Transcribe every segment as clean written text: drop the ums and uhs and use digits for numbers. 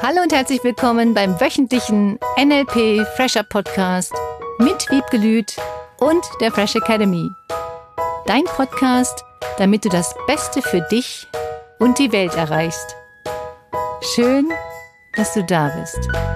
Hallo und herzlich willkommen beim wöchentlichen NLP Fresher Podcast mit Wiebke Lüth und der Fresh Academy. Dein Podcast, damit du das Beste für dich und die Welt erreichst. Schön, dass du da bist.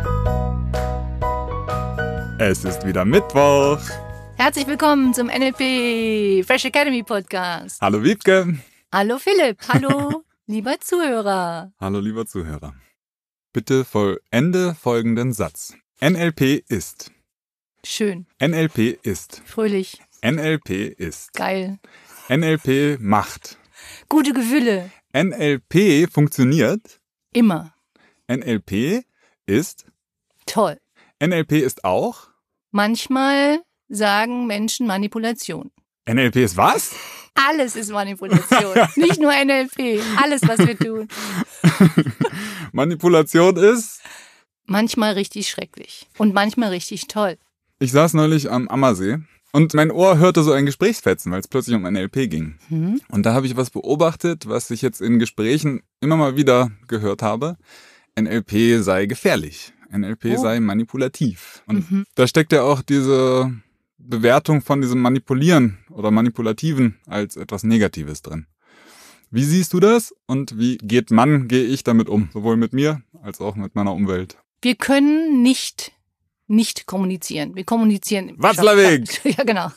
Es ist wieder Mittwoch. Herzlich willkommen zum NLP Fresh Academy Podcast. Hallo Wiebke. Hallo Philipp. Hallo lieber Zuhörer. Hallo lieber Zuhörer. Bitte vollende folgenden Satz. NLP ist. Schön. NLP ist. Fröhlich. NLP ist. Geil. NLP macht. Gute Gefühle. NLP funktioniert. Immer. NLP ist. Toll. NLP ist auch. Manchmal sagen Menschen Manipulation. NLP ist was? Alles ist Manipulation. Nicht nur NLP. Alles, was wir tun. Manipulation ist. Manchmal richtig schrecklich. Und manchmal richtig toll. Ich saß neulich am Ammersee und mein Ohr hörte so ein Gesprächsfetzen, weil es plötzlich um NLP ging. Und da habe ich was beobachtet, was ich jetzt in Gesprächen immer mal wieder gehört habe. NLP sei gefährlich. NLP sei manipulativ. Und da steckt ja auch diese Bewertung von diesem Manipulieren oder Manipulativen als etwas Negatives drin. Wie siehst du das und wie gehe ich damit um? Sowohl mit mir als auch mit meiner Umwelt. Wir können nicht kommunizieren. Wir kommunizieren. Watzlawick! Ja, genau.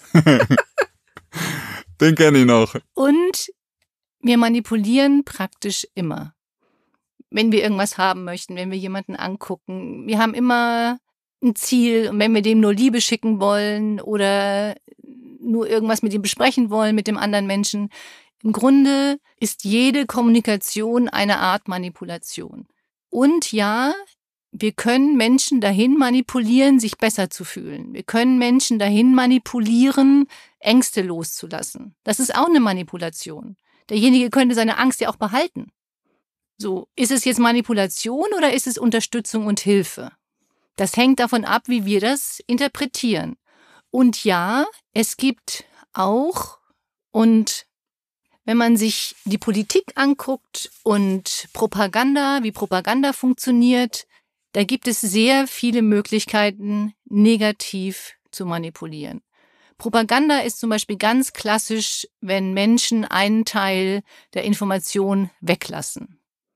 Den kenne ich noch. Und wir manipulieren praktisch immer. Wenn wir irgendwas haben möchten, wenn wir jemanden angucken. Wir haben immer ein Ziel und wenn wir dem nur Liebe schicken wollen oder nur irgendwas mit ihm besprechen wollen, mit dem anderen Menschen. Im Grunde ist jede Kommunikation eine Art Manipulation. Und ja, wir können Menschen dahin manipulieren, sich besser zu fühlen. Wir können Menschen dahin manipulieren, Ängste loszulassen. Das ist auch eine Manipulation. Derjenige könnte seine Angst ja auch behalten. So, ist es jetzt Manipulation oder ist es Unterstützung und Hilfe? Das hängt davon ab, wie wir das interpretieren. Und ja, es gibt auch, und wenn man sich die Politik anguckt und Propaganda, wie Propaganda funktioniert, da gibt es sehr viele Möglichkeiten, negativ zu manipulieren. Propaganda ist zum Beispiel ganz klassisch, wenn Menschen einen Teil der Information weglassen.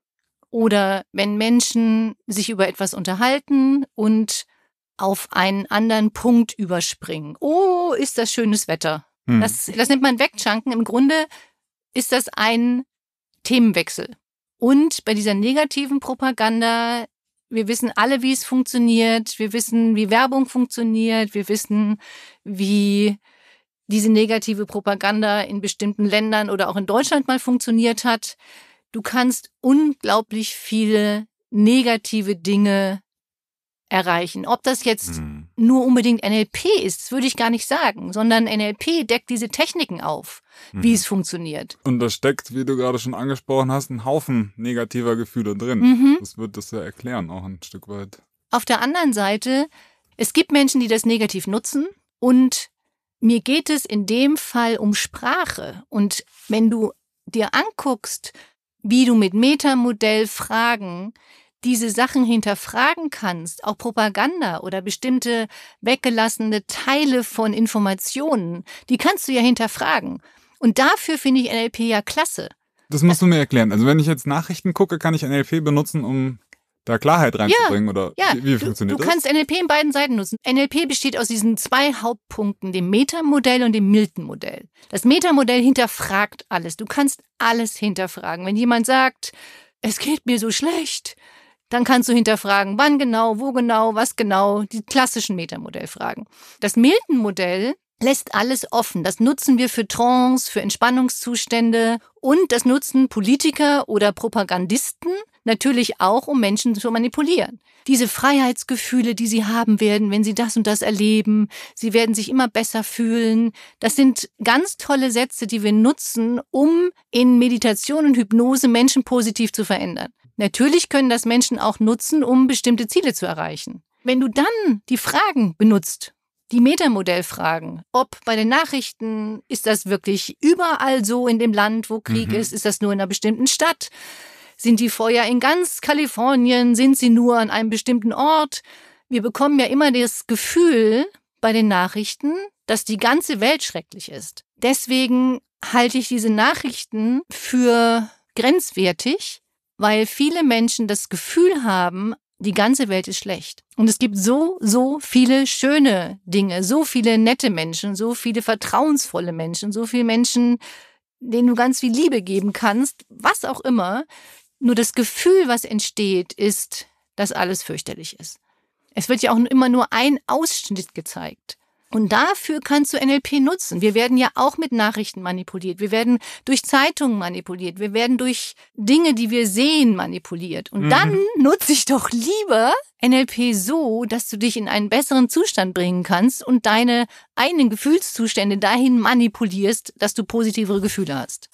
Oder wenn Menschen sich über etwas unterhalten und auf einen anderen Punkt überspringen. Oh, ist das schönes Wetter. Das nennt man Wegchunken. Im Grunde ist das ein Themenwechsel. Und bei dieser negativen Propaganda, wir wissen alle, wie es funktioniert. Wir wissen, wie Werbung funktioniert. Wir wissen, wie diese negative Propaganda in bestimmten Ländern oder auch in Deutschland mal funktioniert hat. Du kannst unglaublich viele negative Dinge erreichen. Ob das jetzt nur unbedingt NLP ist, würde ich gar nicht sagen, sondern NLP deckt diese Techniken auf, wie es funktioniert. Und da steckt, wie du gerade schon angesprochen hast, ein Haufen negativer Gefühle drin. Das wird das ja erklären, auch ein Stück weit. Auf der anderen Seite, es gibt Menschen, die das negativ nutzen und mir geht es in dem Fall um Sprache. Und wenn du dir anguckst, wie du mit Metamodellfragen diese Sachen hinterfragen kannst, auch Propaganda oder bestimmte weggelassene Teile von Informationen, die kannst du ja hinterfragen. Und dafür finde ich NLP ja klasse. Das musst du mir erklären. Also wenn ich jetzt Nachrichten gucke, kann ich NLP benutzen, um da Klarheit reinzubringen? Oder wie funktioniert das? Du kannst NLP in beiden Seiten nutzen. NLP besteht aus diesen zwei Hauptpunkten, dem Metamodell und dem Milton-Modell. Das Metamodell hinterfragt alles. Du kannst alles hinterfragen. Wenn jemand sagt, es geht mir so schlecht, dann kannst du hinterfragen, wann genau, wo genau, was genau, die klassischen Metamodellfragen. Das Milton-Modell lässt alles offen. Das nutzen wir für Trance, für Entspannungszustände und das nutzen Politiker oder Propagandisten natürlich auch, um Menschen zu manipulieren. Diese Freiheitsgefühle, die sie haben werden, wenn sie das und das erleben, sie werden sich immer besser fühlen. Das sind ganz tolle Sätze, die wir nutzen, um in Meditation und Hypnose Menschen positiv zu verändern. Natürlich können das Menschen auch nutzen, um bestimmte Ziele zu erreichen. Wenn du dann die Fragen benutzt, die Metamodellfragen, ob bei den Nachrichten, ist das wirklich überall so in dem Land, wo Krieg ist das nur in einer bestimmten Stadt? Sind die Feuer in ganz Kalifornien? Sind sie nur an einem bestimmten Ort? Wir bekommen ja immer das Gefühl bei den Nachrichten, dass die ganze Welt schrecklich ist. Deswegen halte ich diese Nachrichten für grenzwertig, weil viele Menschen das Gefühl haben, die ganze Welt ist schlecht. Und es gibt so viele schöne Dinge, so viele nette Menschen, so viele vertrauensvolle Menschen, so viele Menschen, denen du ganz viel Liebe geben kannst, was auch immer. Nur das Gefühl, was entsteht, ist, dass alles fürchterlich ist. Es wird ja auch immer nur ein Ausschnitt gezeigt. Und dafür kannst du NLP nutzen. Wir werden ja auch mit Nachrichten manipuliert. Wir werden durch Zeitungen manipuliert. Wir werden durch Dinge, die wir sehen, manipuliert. Und dann nutze ich doch lieber NLP so, dass du dich in einen besseren Zustand bringen kannst und deine eigenen Gefühlszustände dahin manipulierst, dass du positivere Gefühle hast.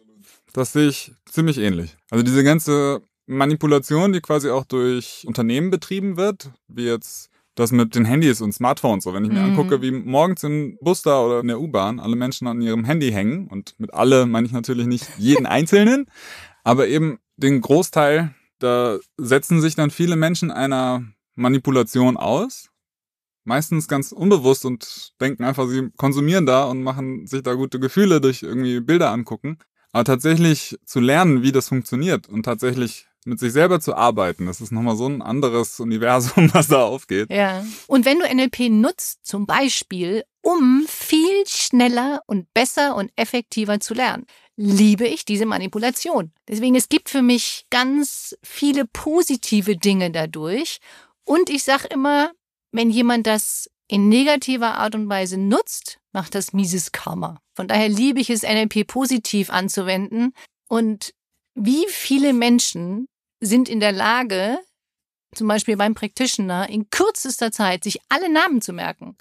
Das sehe ich ziemlich ähnlich. Also diese ganze Manipulation, die quasi auch durch Unternehmen betrieben wird, wie jetzt das mit den Handys und Smartphones. So, wenn ich mir angucke, wie morgens im Bus da oder in der U-Bahn alle Menschen an ihrem Handy hängen, und mit alle meine ich natürlich nicht jeden Einzelnen, aber eben den Großteil, da setzen sich dann viele Menschen einer Manipulation aus, meistens ganz unbewusst, und denken einfach, sie konsumieren da und machen sich da gute Gefühle durch irgendwie Bilder angucken. Aber tatsächlich zu lernen, wie das funktioniert und tatsächlich mit sich selber zu arbeiten, das ist nochmal so ein anderes Universum, was da aufgeht. Ja. Und wenn du NLP nutzt, zum Beispiel, um viel schneller und besser und effektiver zu lernen, liebe ich diese Manipulation. Deswegen, es gibt für mich ganz viele positive Dinge dadurch. Und ich sage immer, wenn jemand das in negativer Art und Weise nutzt, macht das mieses Karma. Von daher liebe ich es, NLP positiv anzuwenden. Und wie viele Menschen sind in der Lage, zum Beispiel beim Practitioner, in kürzester Zeit sich alle Namen zu merken.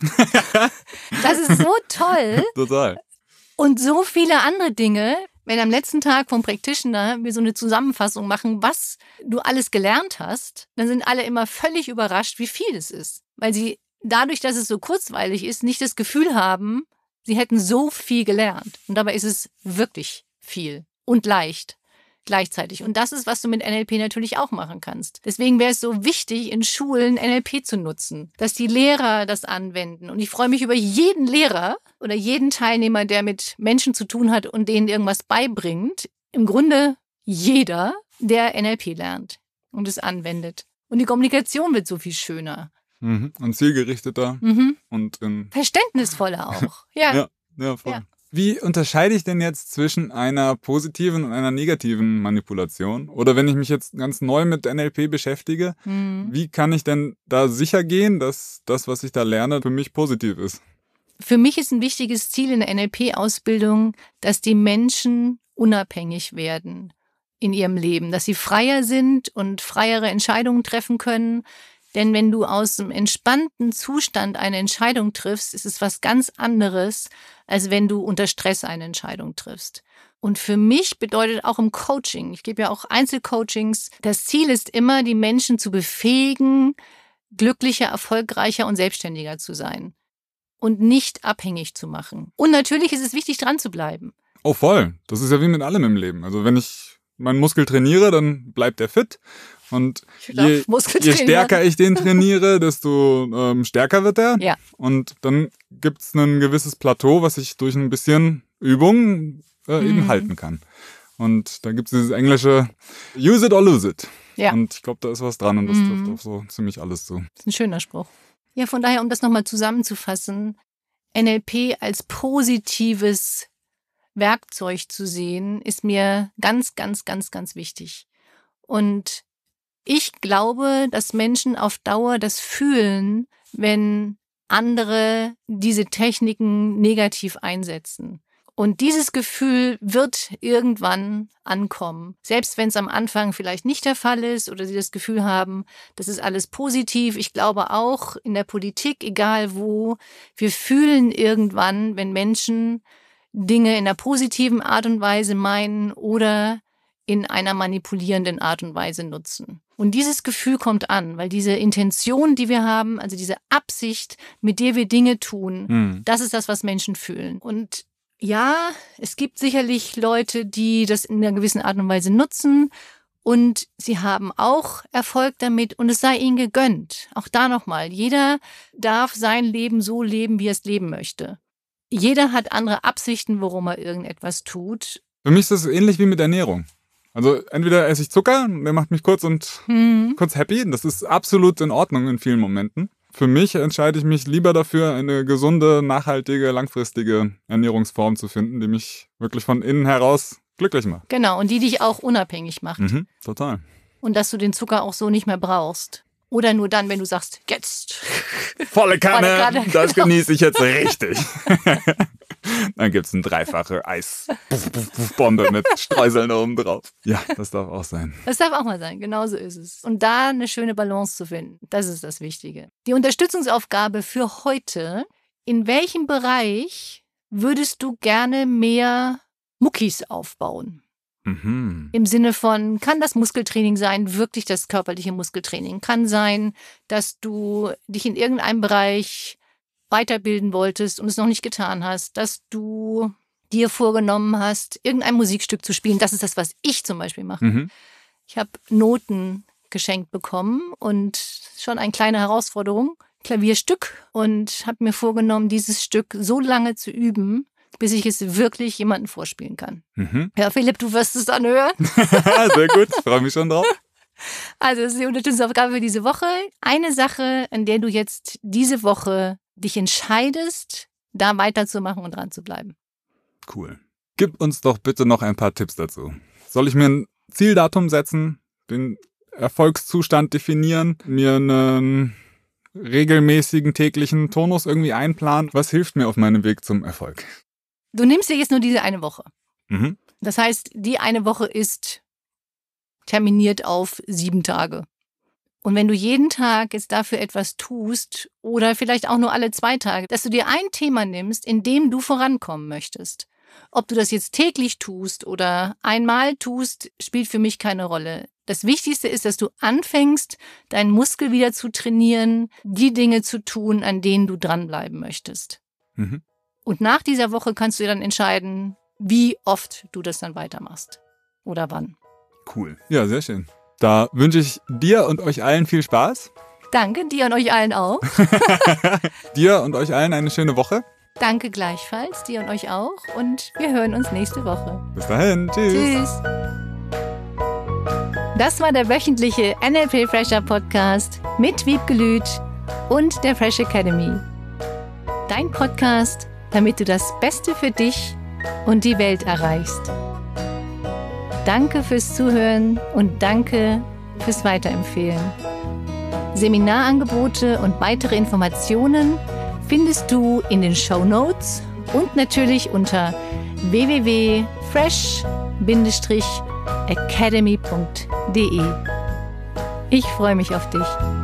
Das ist so toll. Total. Und so viele andere Dinge, wenn am letzten Tag vom Practitioner wir so eine Zusammenfassung machen, was du alles gelernt hast, dann sind alle immer völlig überrascht, wie viel es ist. Weil sie dadurch, dass es so kurzweilig ist, nicht das Gefühl haben, sie hätten so viel gelernt. Und dabei ist es wirklich viel und leicht gleichzeitig. Und das ist, was du mit NLP natürlich auch machen kannst. Deswegen wäre es so wichtig, in Schulen NLP zu nutzen, dass die Lehrer das anwenden. Und ich freue mich über jeden Lehrer oder jeden Teilnehmer, der mit Menschen zu tun hat und denen irgendwas beibringt. Im Grunde jeder, der NLP lernt und es anwendet. Und die Kommunikation wird so viel schöner. Und zielgerichteter und verständnisvoller auch. Ja, voll. Ja. Wie unterscheide ich denn jetzt zwischen einer positiven und einer negativen Manipulation? Oder wenn ich mich jetzt ganz neu mit NLP beschäftige, wie kann ich denn da sicher gehen, dass das, was ich da lerne, für mich positiv ist? Für mich ist ein wichtiges Ziel in der NLP-Ausbildung, dass die Menschen unabhängig werden in ihrem Leben, dass sie freier sind und freiere Entscheidungen treffen können. Denn wenn du aus einem entspannten Zustand eine Entscheidung triffst, ist es was ganz anderes, als wenn du unter Stress eine Entscheidung triffst. Und für mich bedeutet auch im Coaching, ich gebe ja auch Einzelcoachings, das Ziel ist immer, die Menschen zu befähigen, glücklicher, erfolgreicher und selbstständiger zu sein und nicht abhängig zu machen. Und natürlich ist es wichtig, dran zu bleiben. Oh, voll. Das ist ja wie mit allem im Leben. Also wenn ich meinen Muskel trainiere, dann bleibt der fit. Und je stärker ich den trainiere, desto stärker wird er. Ja. Und dann gibt's ein gewisses Plateau, was ich durch ein bisschen Übung eben halten kann. Und da gibt's dieses englische Use it or lose it. Ja. Und ich glaube, da ist was dran und das trifft auf so ziemlich alles zu. Das ist ein schöner Spruch. Ja, von daher, um das nochmal zusammenzufassen, NLP als positives Werkzeug zu sehen, ist mir ganz, ganz, ganz, ganz wichtig. Und ich glaube, dass Menschen auf Dauer das fühlen, wenn andere diese Techniken negativ einsetzen. Und dieses Gefühl wird irgendwann ankommen. Selbst wenn es am Anfang vielleicht nicht der Fall ist oder sie das Gefühl haben, das ist alles positiv. Ich glaube auch in der Politik, egal wo, wir fühlen irgendwann, wenn Menschen Dinge in einer positiven Art und Weise meinen oder in einer manipulierenden Art und Weise nutzen. Und dieses Gefühl kommt an, weil diese Intention, die wir haben, also diese Absicht, mit der wir Dinge tun, das ist das, was Menschen fühlen. Und ja, es gibt sicherlich Leute, die das in einer gewissen Art und Weise nutzen Und sie haben auch Erfolg damit und es sei ihnen gegönnt. Auch da nochmal, jeder darf sein Leben so leben, wie er es leben möchte. Jeder hat andere Absichten, warum er irgendetwas tut. Für mich ist das ähnlich wie mit Ernährung. Also entweder esse ich Zucker, der macht mich kurz happy. Das ist absolut in Ordnung in vielen Momenten. Für mich entscheide ich mich lieber dafür, eine gesunde, nachhaltige, langfristige Ernährungsform zu finden, die mich wirklich von innen heraus glücklich macht. Genau, und die dich auch unabhängig macht. Total. Und dass du den Zucker auch so nicht mehr brauchst. Oder nur dann, wenn du sagst, jetzt. Volle Kanne, das genieße ich jetzt richtig. Dann gibt's eine dreifache Eisbombe mit Streuseln oben drauf. Ja, das darf auch sein. Das darf auch mal sein, genau so ist es. Und da eine schöne Balance zu finden, das ist das Wichtige. Die Unterstützungsaufgabe für heute: In welchem Bereich würdest du gerne mehr Muckis aufbauen? Im Sinne von, kann das Muskeltraining sein, wirklich das körperliche Muskeltraining? Kann sein, dass du dich in irgendeinem Bereich weiterbilden wolltest und es noch nicht getan hast, dass du dir vorgenommen hast, irgendein Musikstück zu spielen. Das ist das, was ich zum Beispiel mache. Ich habe Noten geschenkt bekommen und schon eine kleine Herausforderung, Klavierstück, und habe mir vorgenommen, dieses Stück so lange zu üben, bis ich es wirklich jemandem vorspielen kann. Ja, Philipp, du wirst es dann hören. Sehr gut, ich freue mich schon drauf. Also das ist die Unterstützungsaufgabe für diese Woche. Eine Sache, an der du jetzt diese Woche dich entscheidest, da weiterzumachen und dran zu bleiben. Cool. Gib uns doch bitte noch ein paar Tipps dazu. Soll ich mir ein Zieldatum setzen, den Erfolgszustand definieren, mir einen regelmäßigen täglichen Turnus irgendwie einplanen? Was hilft mir auf meinem Weg zum Erfolg? Du nimmst dir jetzt nur diese eine Woche. Das heißt, die eine Woche ist terminiert auf 7 Tage. Und wenn du jeden Tag jetzt dafür etwas tust oder vielleicht auch nur alle 2 Tage, dass du dir ein Thema nimmst, in dem du vorankommen möchtest. Ob du das jetzt täglich tust oder einmal tust, spielt für mich keine Rolle. Das Wichtigste ist, dass du anfängst, deinen Muskel wieder zu trainieren, die Dinge zu tun, an denen du dranbleiben möchtest. Und nach dieser Woche kannst du dir dann entscheiden, wie oft du das dann weitermachst oder wann. Cool. Ja, sehr schön. Da wünsche ich dir und euch allen viel Spaß. Danke, dir und euch allen auch. Dir und euch allen eine schöne Woche. Danke gleichfalls, dir und euch auch. Und wir hören uns nächste Woche. Bis dahin. Tschüss. Tschüss. Das war der wöchentliche NLP Fresher Podcast mit Wiebke Lüth und der Fresh Academy. Dein Podcast, damit du das Beste für dich und die Welt erreichst. Danke fürs Zuhören und danke fürs Weiterempfehlen. Seminarangebote und weitere Informationen findest du in den Shownotes und natürlich unter www.fresh-academy.de. Ich freue mich auf dich.